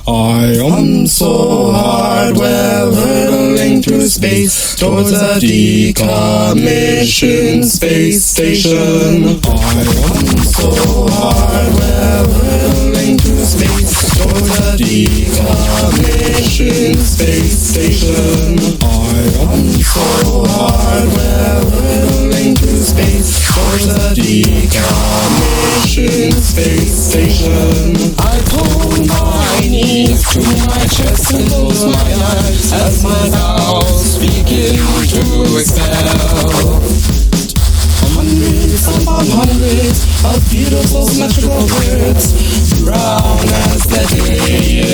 I am so hard, well, hurtling through space towards a decommissioned space station. I am so hard, well, hurtling through space towards a decommissioned space station. I am so hard, well, hurtling through space towards a decommissioned space station. I pull my knees to my chest and close my eyes as my bowels begin to expel. Hundreds upon hundreds of beautiful symmetrical birds, brown as the day